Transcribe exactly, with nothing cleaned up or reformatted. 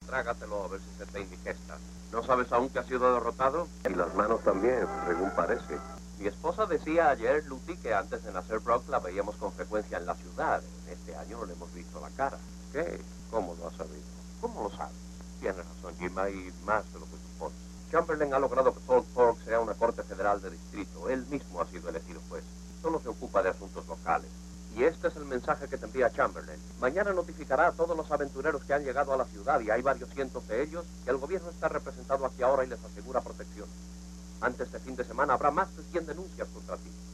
trágatelo a ver si se te indigesta. ¿No sabes aún que ha sido derrotado? Y las manos también, según parece. Mi esposa decía ayer, Luty, que antes de nacer Brock la veíamos con frecuencia en la ciudad. Este año no le hemos visto la cara. ¿Qué? ¿Cómo lo has sabido? ¿Cómo lo sabes? Tienes razón, Jim, hay más de lo que supones. Chamberlain ha logrado que Salt Fork sea una corte federal de distrito. Él mismo ha sido elegido juez. Solo se ocupa de asuntos locales. Y este es el mensaje que te envía Chamberlain. Mañana notificará a todos los aventureros que han llegado a la ciudad, y hay varios cientos de ellos, que el gobierno está representado aquí ahora y les asegura protección. Antes de fin de semana habrá más de cien denuncias contra ti.